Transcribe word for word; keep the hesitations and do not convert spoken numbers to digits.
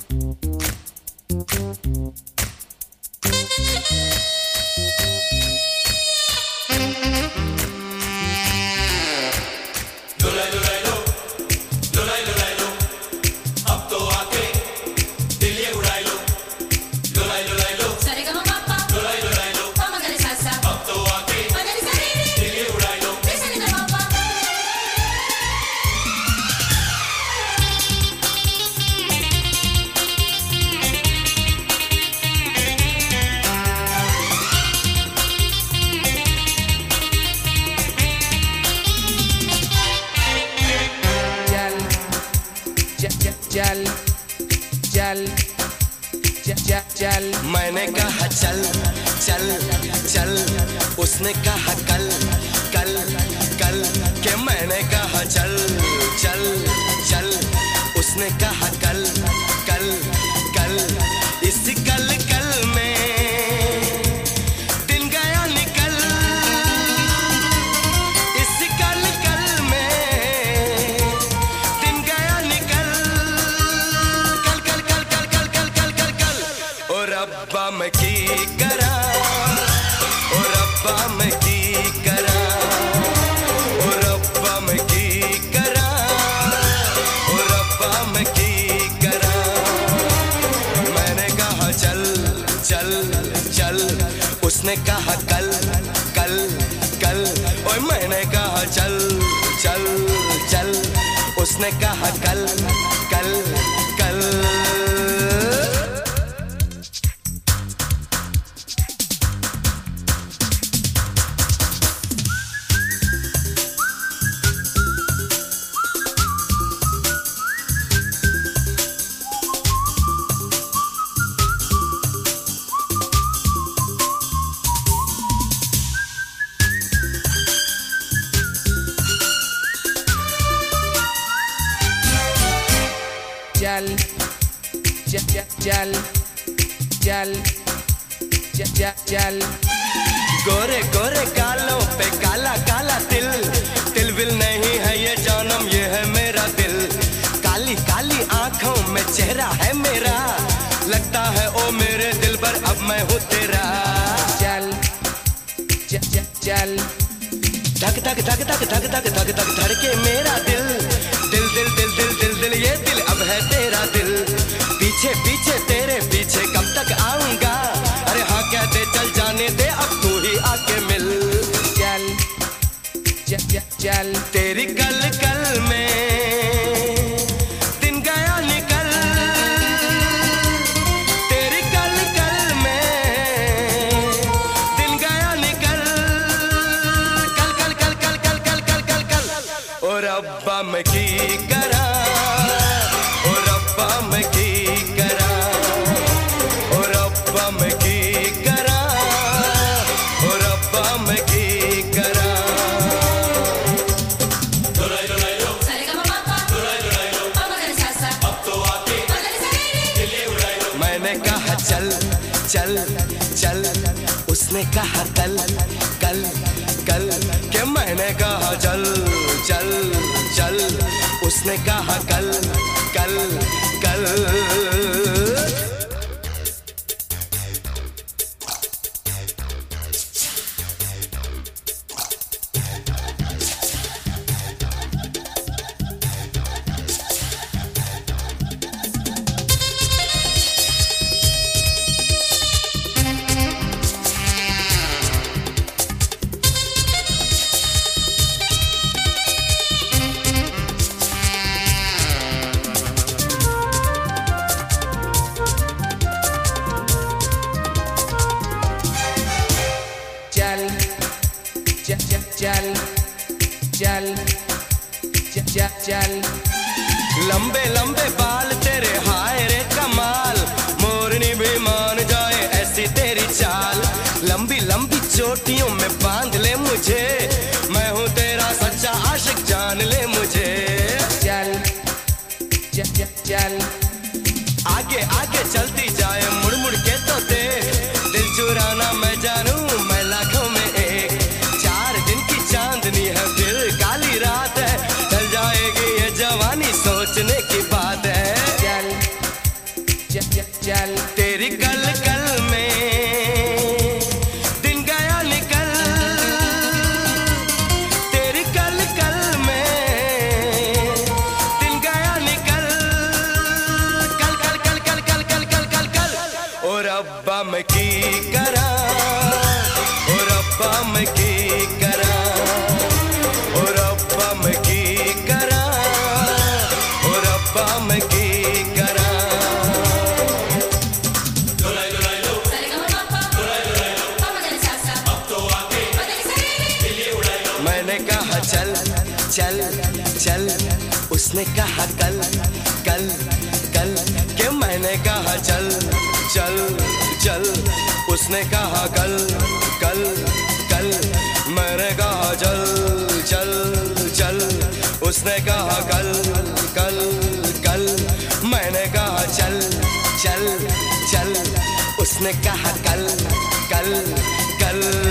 चल चल चल चल। मैंने कहा चल चल चल, उसने कहा कल कल कल के मैंने कहा चल चल चल, उसने कहा कल कल कल। इस कल कल में दिन गया निकल, इस कल कल में दिन गया निकल। कल कल कल कल कल कल कल कल कल। और रब्बा मैं की करा, और रब्बा मैं की करा, और रब्बा मैं की करा, और रब्बा मैं की करा। मैंने कहा चल चल चल, उसने कहा कल कल कल। और मैंने कहा चल चल चल, उसने कहा कल कल कल। चल चल चल चल चल चल। गोरे गोरे गालों पे काला काला तिल, तिल विल नहीं है ये जानम, ये है मेरा दिल। काली काली आंखों में चेहरा है मेरा, लगता है ओ मेरे दिल पर अब मैं हूँ तेरा। चल चल चल। धक धक धक धक धक धक धक धक धड़के मेरा दिल, दिल दिल दिल दिल दिल दिल ये दिल अब है तेरा दिल। पीछे पीछे तेरे पीछे कब तक आऊंगा, अरे हाँ कह दे चल जाने दे अब तू ही आके मिल। चल चल चल। तेरी कल कल में दिन गया निकल, तेरी कल कल में दिन गया निकल। कल कल कल कल कल कल कल कल कल। और अब्बा मैं की करा, और अब्बा मैं की करा, और अब्बा मैं की करा, और अब्बा मैं की करा। मैंने कहा चल चल चल, उसने कहा कल कल कल के मैंने कहा चल चल चल, उसने कहा कल कल कल। चल चल चल चल चल चल। लंबे लंबे बाल तेरे हाय रे कमाल, मोरनी भी मान जाए ऐसी तेरी चाल। लंबी लंबी चोटियों में बांध ले मुझे, मैं हूँ तेरा सच्चा आशिक जान ले मुझे। चल चल चल। आगे आगे चलती जाए मुड़ मुड़ के तो देख, दिल चुराना मैं जानू मैं लाखों में एक। चार दिन की चांदनी है फिर काली रात है, ढल जाएगी ये जवानी सोचने की बात है। चल मैंने कहा चल चल चल, उसने कहा कल कल कल, मैंने कहा चल चल चल, उसने कहा कल कल कल, मैंने कहा चल चल चल, उसने कहा कल कल कल।